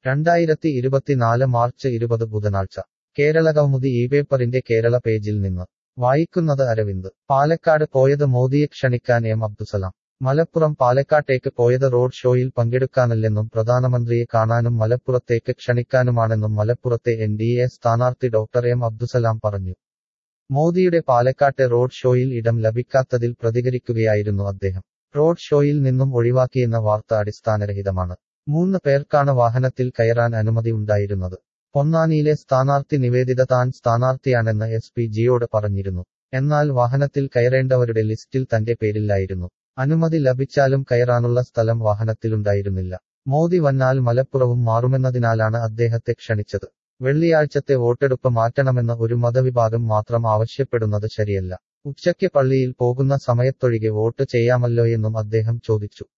2024 March 20 ബുധനാഴ്ച കേരളകൗമുദി ഇപേപ്പറിന്റെ കേരള പേജിൽ നിന്ന് വായിക്കുന്നത് അരവിന്ദ്. പാലക്കാട് പോയത് മോദിയെ ക്ഷണിക്കാൻ എം അബ്ദുസലാം. മലപ്പുറം പാലക്കാട്ടേക്ക് പോയത് റോഡ് ഷോയിൽ പങ്കെടുക്കാനല്ലെന്നും പ്രധാനമന്ത്രിയെ കാണാനും മലപ്പുറത്തേക്ക് ക്ഷണിക്കാനുമാണെന്നും മലപ്പുറത്തെ NDA സ്ഥാനാർത്ഥി ഡോക്ടർ എം അബ്ദുസലാം പറഞ്ഞു. മോദിയുടെ പാലക്കാട്ടെ റോഡ് ഷോയിൽ ഇടം ലഭിക്കാത്തതിൽ പ്രതികരിക്കുകയായിരുന്നു അദ്ദേഹം. റോഡ് ഷോയിൽ നിന്നും ഒഴിവാക്കിയെന്ന വാർത്ത അടിസ്ഥാനരഹിതമാണ്. 3 പേർക്കാണ് വാഹനത്തിൽ കയറാൻ അനുമതി ഉണ്ടായിരുന്നത്. പൊന്നാനിയിലെ സ്ഥാനാർത്ഥി നിവേദിത താൻ സ്ഥാനാർത്ഥിയാണെന്ന് SPGയോട് പറഞ്ഞിരുന്നു. എന്നാൽ വാഹനത്തിൽ കയറേണ്ടവരുടെ ലിസ്റ്റിൽ തന്റെ പേരില്ലായിരുന്നു. അനുമതി ലഭിച്ചാലും കയറാനുള്ള സ്ഥലം വാഹനത്തിലുണ്ടായിരുന്നില്ല. മോദി വന്നാൽ മലപ്പുറവും മാറുമെന്നതിനാലാണ് അദ്ദേഹത്തെ ക്ഷണിച്ചത്. വെള്ളിയാഴ്ചത്തെ വോട്ടെടുപ്പ് മാറ്റണമെന്ന് ഒരു മതവിഭാഗം മാത്രം ആവശ്യപ്പെടുന്നത് ശരിയല്ല. ഉച്ചയ്ക്ക് പള്ളിയിൽ പോകുന്ന സമയത്തൊഴികെ വോട്ട് ചെയ്യാമല്ലോയെന്നും അദ്ദേഹം ചോദിച്ചു.